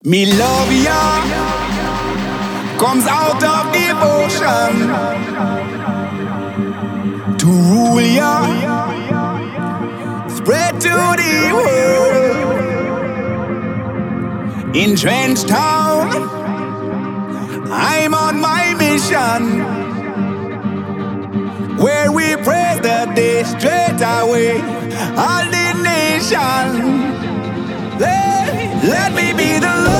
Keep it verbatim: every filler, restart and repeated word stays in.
Me love ya comes out of devotion to rule ya, spread to the world. In Trench Town, I'm on my mission, where we praise the day straight away, all the nation. Let, let me be the Lord.